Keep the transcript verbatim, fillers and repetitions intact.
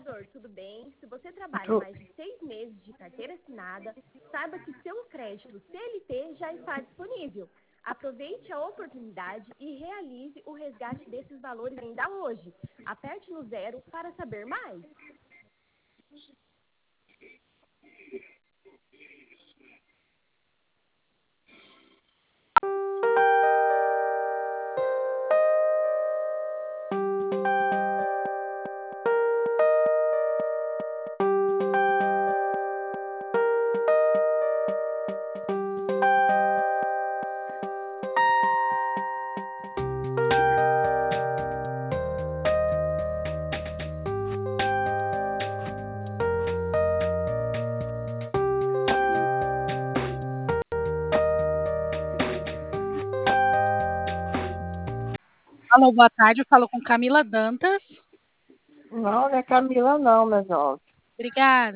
contador, tudo bem? Se você trabalha mais de seis meses de carteira assinada, saiba que seu crédito C L T já está disponível. Aproveite a oportunidade e realize o resgate desses valores ainda hoje. Aperte no zero para saber mais. Alô, boa tarde, eu falo com Camila Dantas. Não, não é Camila não, meu jovem. Obrigada.